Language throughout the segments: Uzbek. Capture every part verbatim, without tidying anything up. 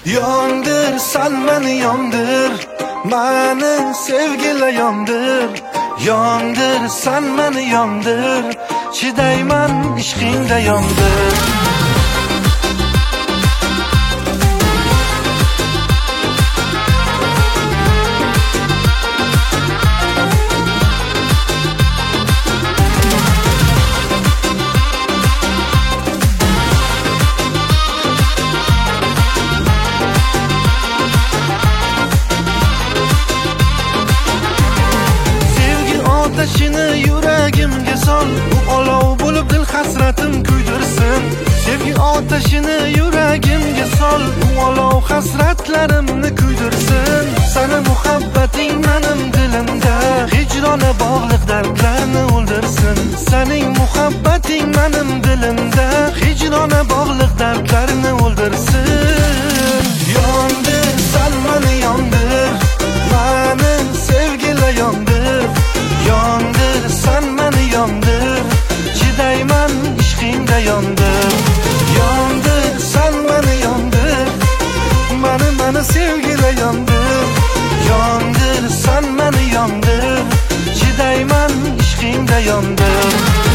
Yondir, sen meni yondir, meni sevgili yondir. Yondir, sen meni yondir, chidayman ishqingda yondir. Ateşini yüreğimge sol, bu olov bo'lib dil hasratim kuydirsin. Sevgi ateşini yüreğimge sol, bu olov hasratlarimni kuydirsin. Sana muhabbating menim dilimda, hicrona bog'liq dardlarni o'ldirsin. Sening muhabbating menim dilimda, hicrona bog'liq dardlarni o'ldirsin. Yondir, sen meni yondir, meni sevgili yondir. Yondir, sen meni yondir, chidayman ishqingda yondir. Yondir, sen meni yondir, meni meni sevgili yondir. Yondir, sen meni yondir, chidayman ishqingda yondir.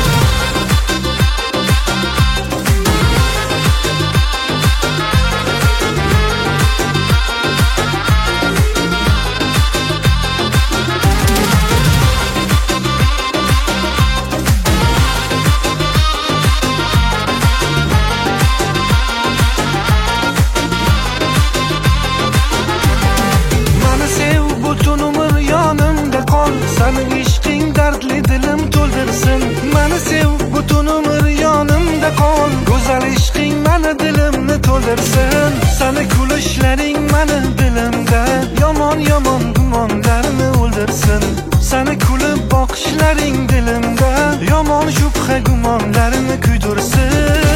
Senin ishqing dardli dilim to'ldirsin. Meni sev, butun umr yonimda qol. Go'zal ishqing meni dilimni to'ldirsin. Seni kulishlaring meni dilimda, yomon yomon gumonlarni o'ldirsin. Seni kulib boqishlaring dilimda, yomon shubha gumonlarni kuydirsin.